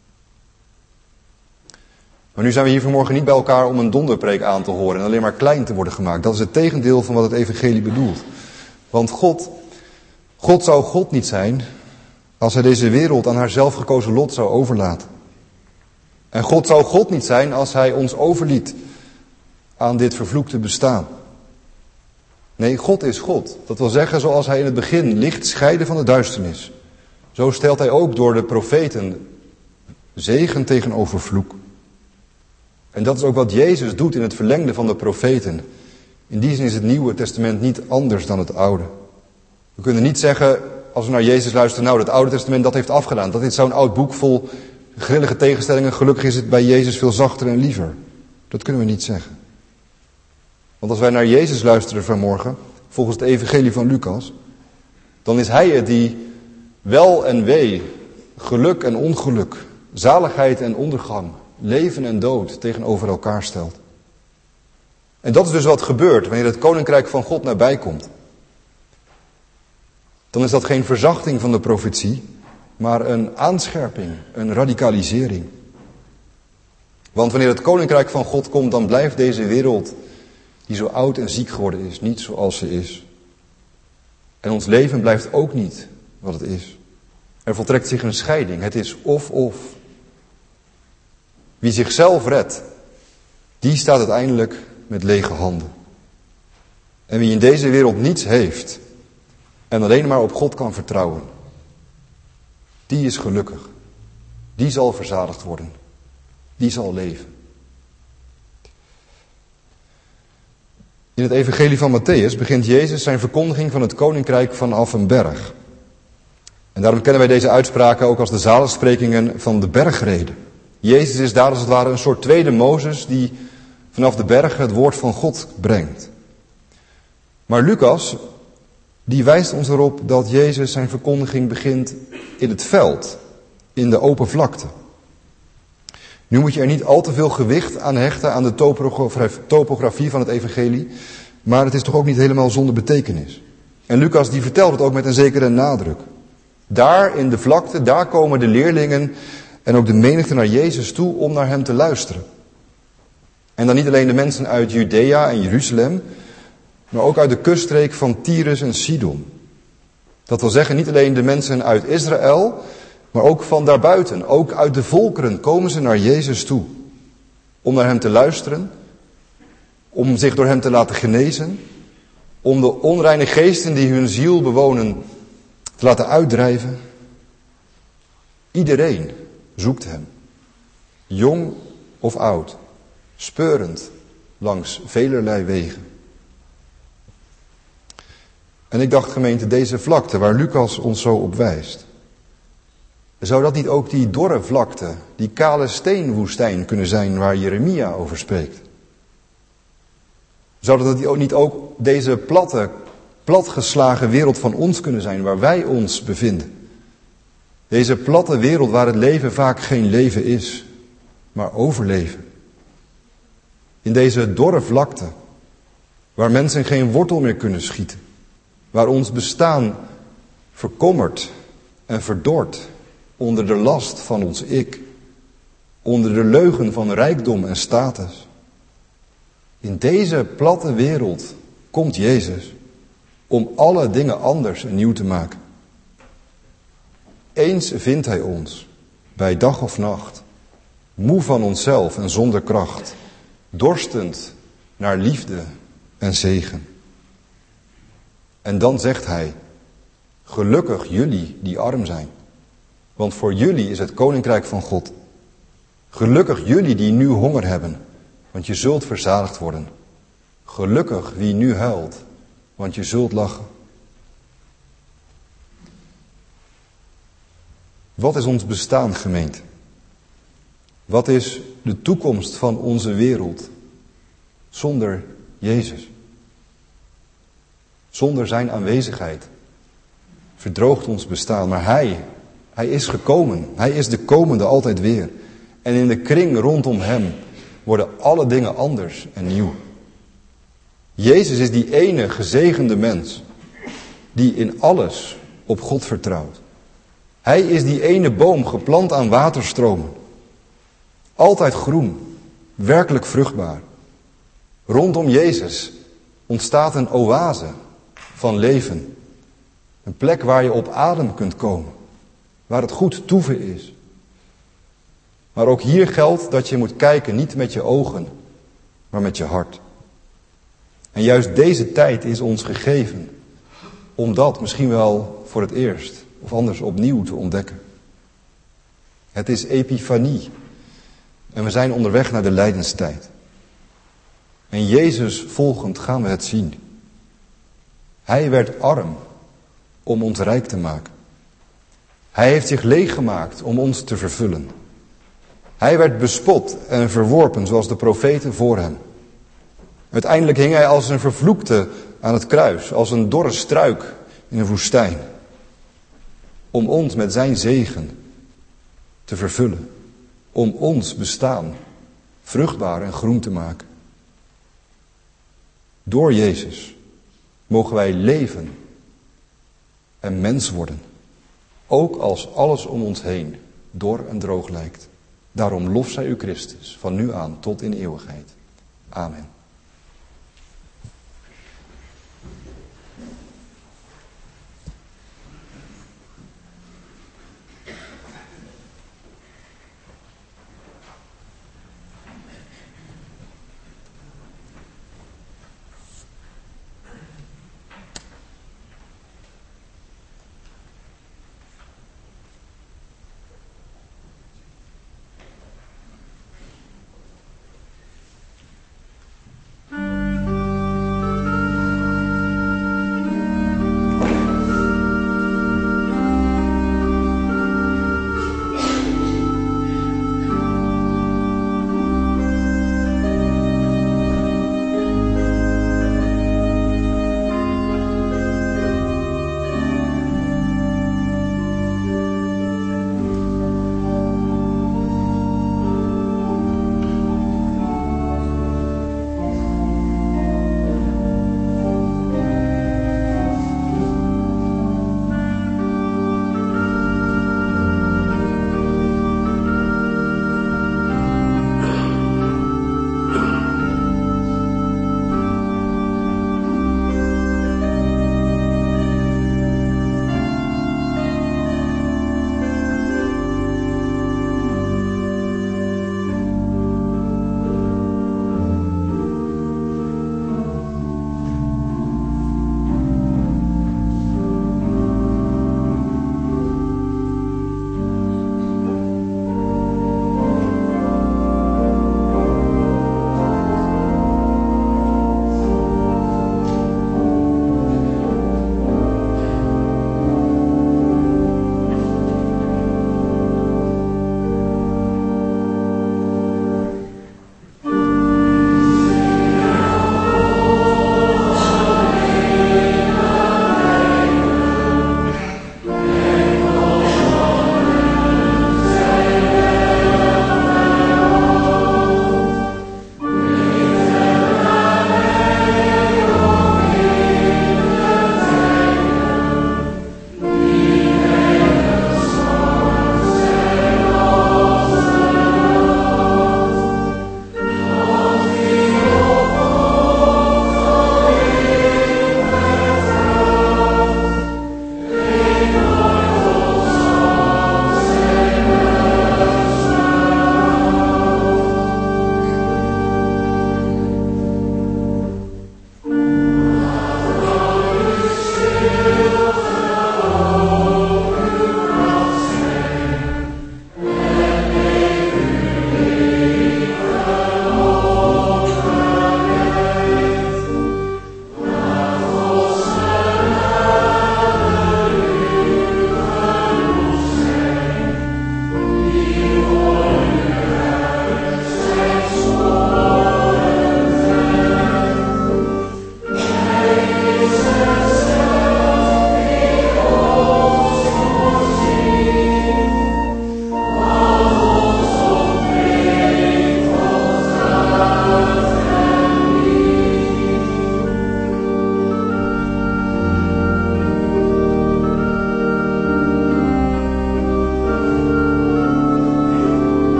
[SPEAKER 2] Maar nu zijn we hier vanmorgen niet bij elkaar om een donderpreek aan te horen en alleen maar klein te worden gemaakt. Dat is het tegendeel van wat het evangelie bedoelt. Want God, God zou God niet zijn als hij deze wereld aan haar zelfgekozen lot zou overlaten. En God zou God niet zijn als hij ons overliet aan dit vervloekte bestaan. Nee, God is God. Dat wil zeggen, zoals hij in het begin licht scheidde van de duisternis, zo stelt hij ook door de profeten zegen tegenover vloek. En dat is ook wat Jezus doet in het verlengde van de profeten. In die zin is het Nieuwe Testament niet anders dan het Oude. We kunnen niet zeggen, als we naar Jezus luisteren, nou, het Oude Testament dat heeft afgedaan. Dat is zo'n oud boek vol grillige tegenstellingen. Gelukkig is het bij Jezus veel zachter en liever. Dat kunnen we niet zeggen. Want als wij naar Jezus luisteren vanmorgen, volgens het evangelie van Lucas, dan is hij het die wel en wee, geluk en ongeluk, zaligheid en ondergang, leven en dood tegenover elkaar stelt. En dat is dus wat gebeurt wanneer het koninkrijk van God nabij komt. Dan is dat geen verzachting van de profetie, maar een aanscherping, een radicalisering. Want wanneer het koninkrijk van God komt, dan blijft deze wereld, die zo oud en ziek geworden is, niet zoals ze is. En ons leven blijft ook niet wat het is. Er voltrekt zich een scheiding. Het is of-of. Wie zichzelf redt, die staat uiteindelijk met lege handen. En wie in deze wereld niets heeft en alleen maar op God kan vertrouwen, die is gelukkig. Die zal verzadigd worden. Die zal leven. In het evangelie van Mattheüs begint Jezus zijn verkondiging van het koninkrijk vanaf een berg. En daarom kennen wij deze uitspraken ook als de zaligsprekingen van de bergrede. Jezus is daar als het ware een soort tweede Mozes die vanaf de berg het woord van God brengt. Maar Lucas, die wijst ons erop dat Jezus zijn verkondiging begint in het veld, in de open vlakte. Nu moet je er niet al te veel gewicht aan hechten aan de topografie van het evangelie, maar het is toch ook niet helemaal zonder betekenis. En Lucas die vertelt het ook met een zekere nadruk. Daar in de vlakte, daar komen de leerlingen en ook de menigte naar Jezus toe om naar hem te luisteren. En dan niet alleen de mensen uit Judea en Jeruzalem, maar ook uit de kuststreek van Tyrus en Sidon. Dat wil zeggen, niet alleen de mensen uit Israël, maar ook van daarbuiten, ook uit de volkeren komen ze naar Jezus toe. Om naar hem te luisteren, om zich door hem te laten genezen, om de onreine geesten die hun ziel bewonen te laten uitdrijven. Iedereen zoekt hem, jong of oud, speurend langs velerlei wegen. En ik dacht, gemeente, deze vlakte waar Lucas ons zo op wijst, Zou dat niet ook die dorre vlakte, die kale steenwoestijn kunnen zijn waar Jeremia over spreekt? Zou dat niet ook deze platte, platgeslagen wereld van ons kunnen zijn waar wij ons bevinden? Deze platte wereld waar het leven vaak geen leven is, maar overleven. In deze dorre vlakte, waar mensen geen wortel meer kunnen schieten. Waar ons bestaan verkommert en verdort onder de last van ons ik. Onder de leugen van rijkdom en status. In deze platte wereld komt Jezus om alle dingen anders en nieuw te maken. Eens vindt hij ons, bij dag of nacht, moe van onszelf en zonder kracht, dorstend naar liefde en zegen. En dan zegt hij, gelukkig jullie die arm zijn, want voor jullie is het koninkrijk van God. Gelukkig jullie die nu honger hebben, want je zult verzadigd worden. Gelukkig wie nu huilt, want je zult lachen. Wat is ons bestaan, gemeente? Wat is de toekomst van onze wereld zonder Jezus? Zonder zijn aanwezigheid verdroogt ons bestaan. Maar Hij, Hij is gekomen. Hij is de komende altijd weer. En in de kring rondom Hem worden alle dingen anders en nieuw. Jezus is die ene gezegende mens die in alles op God vertrouwt. Hij is die ene boom geplant aan waterstromen. Altijd groen, werkelijk vruchtbaar. Rondom Jezus ontstaat een oase van leven. Een plek waar je op adem kunt komen. Waar het goed toeven is. Maar ook hier geldt dat je moet kijken niet met je ogen, maar met je hart. En juist deze tijd is ons gegeven om dat misschien wel voor het eerst of anders opnieuw te ontdekken. Het is Epifanie en we zijn onderweg naar de lijdenstijd. En Jezus volgend gaan we het zien. Hij werd arm om ons rijk te maken. Hij heeft zich leeg gemaakt om ons te vervullen. Hij werd bespot en verworpen zoals de profeten voor hem. Uiteindelijk hing hij als een vervloekte aan het kruis, als een dorre struik in een woestijn. Om ons met zijn zegen te vervullen. Om ons bestaan vruchtbaar en groen te maken. Door Jezus mogen wij leven en mens worden. Ook als alles om ons heen dor en droog lijkt. Daarom lof zij u Christus, van nu aan tot in eeuwigheid. Amen.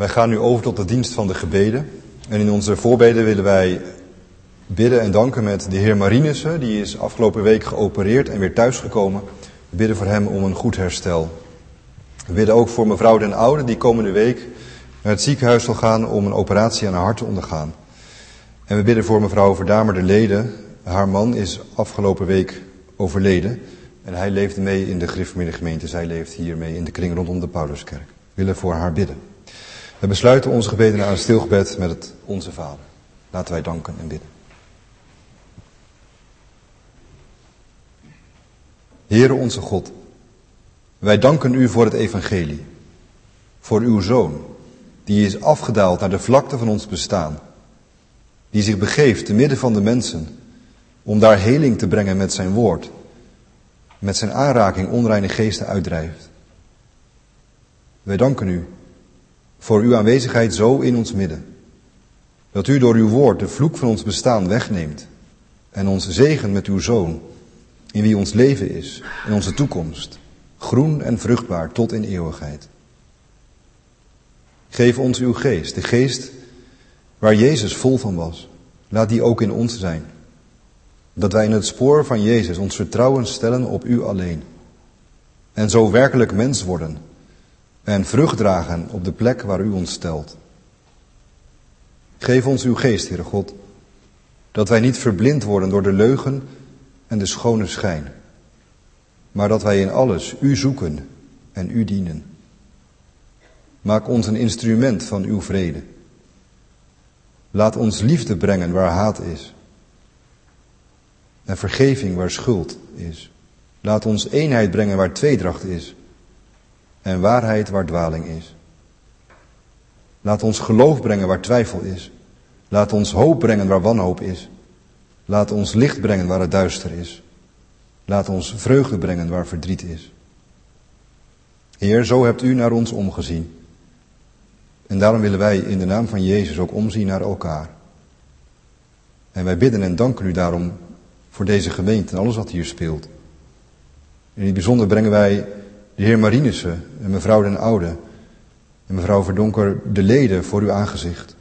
[SPEAKER 2] gaan nu over tot de dienst van de gebeden. En in onze voorbeden willen wij bidden en danken met de heer Marinissen. Die is afgelopen week geopereerd en weer thuisgekomen. We bidden voor hem om een goed herstel. We bidden ook voor mevrouw Den Oude die komende week naar het ziekenhuis zal gaan om een operatie aan haar hart te ondergaan. En we bidden voor mevrouw Verdamer de Leden. Haar man is afgelopen week overleden. En hij leefde mee in de Griffemiddengemeente. Zij leeft hier mee in de kring rondom de Pauluskerk. We willen voor haar bidden. We besluiten ons gebeden na een stilgebed met het Onze Vader. Laten wij danken en bidden. Heere onze God, wij danken u voor het evangelie. Voor uw Zoon, die is afgedaald naar de vlakte van ons bestaan. Die zich begeeft te midden van de mensen, om daar heling te brengen met zijn woord. Met zijn aanraking onreine geesten uitdrijft. Wij danken u voor uw aanwezigheid zo in ons midden. Dat u door uw woord de vloek van ons bestaan wegneemt. En ons zegen met uw Zoon, in wie ons leven is en onze toekomst. Groen en vruchtbaar tot in eeuwigheid. Geef ons uw geest, de geest waar Jezus vol van was. Laat die ook in ons zijn. Dat wij in het spoor van Jezus ons vertrouwen stellen op u alleen. En zo werkelijk mens worden. En vrucht dragen op de plek waar u ons stelt. Geef ons uw geest, Heere God. Dat wij niet verblind worden door de leugen en de schone schijn. Maar dat wij in alles u zoeken en u dienen. Maak ons een instrument van uw vrede. Laat ons liefde brengen waar haat is. En vergeving waar schuld is. Laat ons eenheid brengen waar tweedracht is. En waarheid waar dwaling is. Laat ons geloof brengen waar twijfel is. Laat ons hoop brengen waar wanhoop is. Laat ons licht brengen waar het duister is. Laat ons vreugde brengen waar verdriet is. Heer, zo hebt u naar ons omgezien. En daarom willen wij in de naam van Jezus ook omzien naar elkaar. En wij bidden en danken u daarom voor deze gemeente en alles wat hier speelt. In het bijzonder brengen wij de heer Marinissen en mevrouw Den Oude en mevrouw Verdonker de Leden voor uw aangezicht.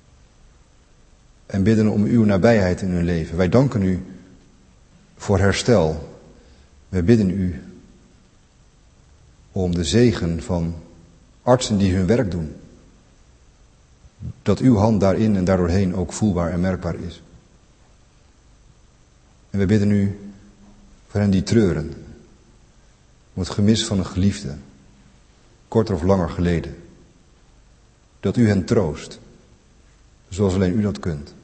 [SPEAKER 2] En bidden om uw nabijheid in hun leven. Wij danken u voor herstel. Wij bidden u om de zegen van artsen die hun werk doen. Dat uw hand daarin en daardoorheen ook voelbaar en merkbaar is. En we bidden u voor hen die treuren. Om het gemis van een geliefde. Korter of langer geleden. Dat u hen troost. Zoals alleen u dat kunt.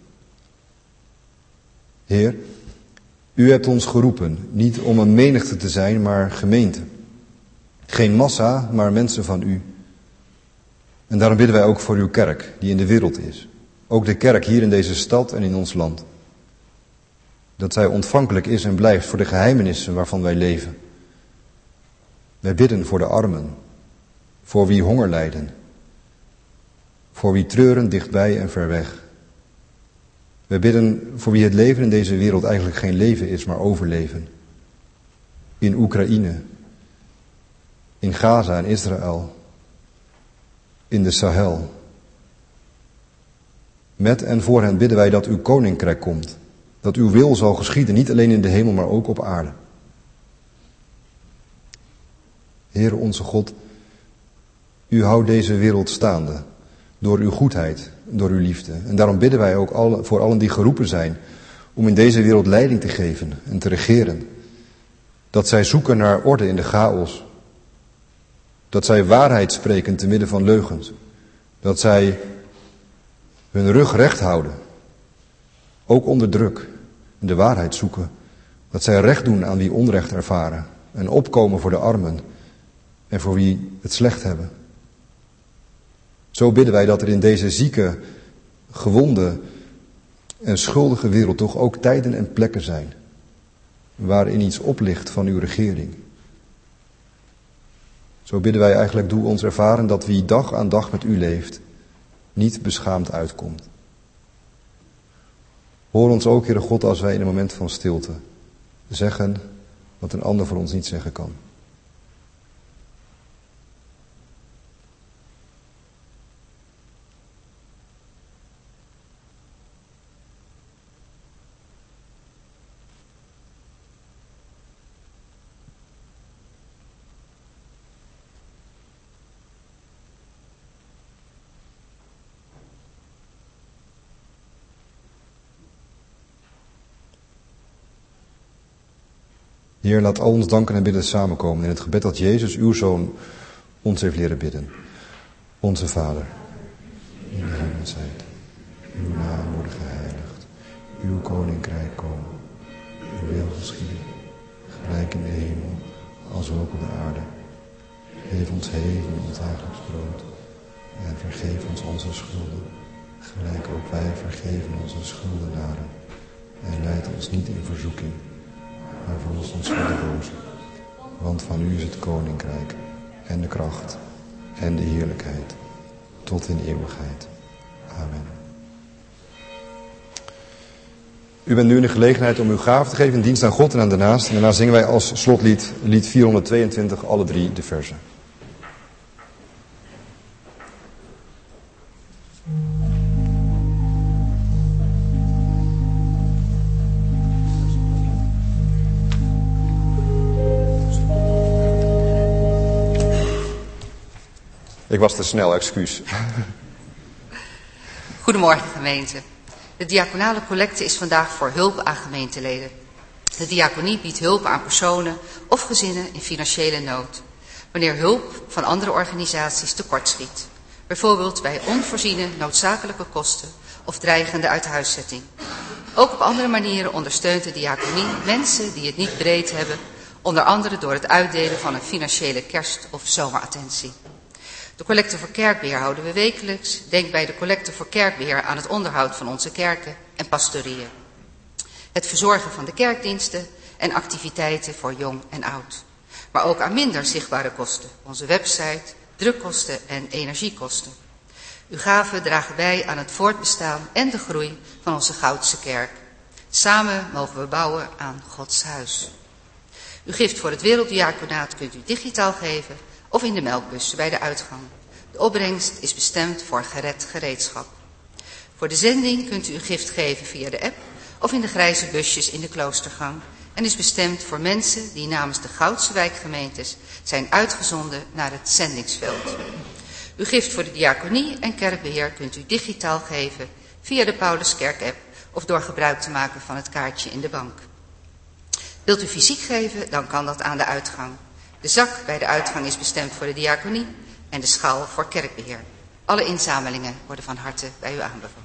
[SPEAKER 2] Heer, u hebt ons geroepen. Niet om een menigte te zijn, maar gemeente. Geen massa, maar mensen van u. En daarom bidden wij ook voor uw kerk, die in de wereld is. Ook de kerk hier in deze stad en in ons land. Dat zij ontvankelijk is en blijft voor de geheimenissen waarvan wij leven. Wij bidden voor de armen, voor wie honger lijden, voor wie treuren dichtbij en ver weg. Wij bidden voor wie het leven in deze wereld eigenlijk geen leven is, maar overleven. In Oekraïne, in Gaza en Israël, in de Sahel. Met en voor hen bidden wij dat uw koninkrijk komt. Dat uw wil zal geschieden, niet alleen in de hemel, maar ook op aarde. Heere onze God, u houdt deze wereld staande. Door uw goedheid, door uw liefde. En daarom bidden wij ook alle, voor allen die geroepen zijn om in deze wereld leiding te geven en te regeren. Dat zij zoeken naar orde in de chaos. Dat zij waarheid spreken te midden van leugens. Dat zij hun rug recht houden. Ook onder druk. En de waarheid zoeken. Dat zij recht doen aan wie onrecht ervaren. En opkomen voor de armen. En voor wie het slecht hebben. Zo bidden wij dat er in deze zieke, gewonde en schuldige wereld toch ook tijden en plekken zijn. Waarin iets oplicht van uw regering. Zo bidden wij eigenlijk, doe ons ervaren dat wie dag aan dag met u leeft, niet beschaamd uitkomt. Hoor ons ook, Heere God, als wij in een moment van stilte zeggen wat een ander voor ons niet zeggen kan. Heer, laat al ons danken en bidden samenkomen in het gebed dat Jezus, uw Zoon, ons heeft leren bidden. Onze Vader, in de hemel zijt, uw naam worden geheiligd, uw koninkrijk komen, uw wil geschieden, gelijk in de hemel, als ook op de aarde. Geef ons heden ons dagelijks brood en vergeef ons onze schulden, gelijk ook wij vergeven onze schuldenaren. En leid ons niet in verzoeking, maar verlos ons van de boze. Want van u is het koninkrijk en de kracht en de heerlijkheid tot in eeuwigheid. Amen. U bent nu in de gelegenheid om uw gave te geven in dienst aan God en aan de naast. En daarna zingen wij als slotlied lied vierhonderdtweeëntwintig, alle drie de verzen. Ik was te snel, excuus.
[SPEAKER 4] Goedemorgen gemeente. De diaconale collecte is vandaag voor hulp aan gemeenteleden. De diaconie biedt hulp aan personen of gezinnen in financiële nood. Wanneer hulp van andere organisaties tekortschiet. Bijvoorbeeld bij onvoorziene noodzakelijke kosten of dreigende uithuiszetting. Ook op andere manieren ondersteunt de diaconie mensen die het niet breed hebben. Onder andere door het uitdelen van een financiële kerst- of zomerattentie. De collecte voor kerkbeheer houden we wekelijks. Denk bij de collecte voor kerkbeheer aan het onderhoud van onze kerken en pastorieën. Het verzorgen van de kerkdiensten en activiteiten voor jong en oud. Maar ook aan minder zichtbare kosten. Onze website, drukkosten en energiekosten. Uw gaven dragen bij aan het voortbestaan en de groei van onze Goudse kerk. Samen mogen we bouwen aan Gods huis. Uw gift voor het werelddiaconaat kunt u digitaal geven of in de melkbussen bij de uitgang. De opbrengst is bestemd voor gered gereedschap. Voor de zending kunt u uw gift geven via de app of in de grijze busjes in de kloostergang en is bestemd voor mensen die namens de Goudse wijkgemeentes zijn uitgezonden naar het zendingsveld. Uw gift voor de diaconie en kerkbeheer kunt u digitaal geven via de Pauluskerk-app of door gebruik te maken van het kaartje in de bank. Wilt u fysiek geven, dan kan dat aan de uitgang. De zak bij de uitgang is bestemd voor de diaconie en de schaal voor kerkbeheer. Alle inzamelingen worden van harte bij u aanbevolen.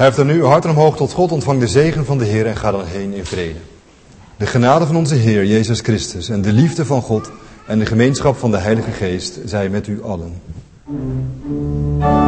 [SPEAKER 2] Hef dan nu uw harten omhoog tot God, ontvang de zegen van de Heer en ga dan heen in vrede. De genade van onze Heer Jezus Christus en de liefde van God en de gemeenschap van de Heilige Geest zij met u allen.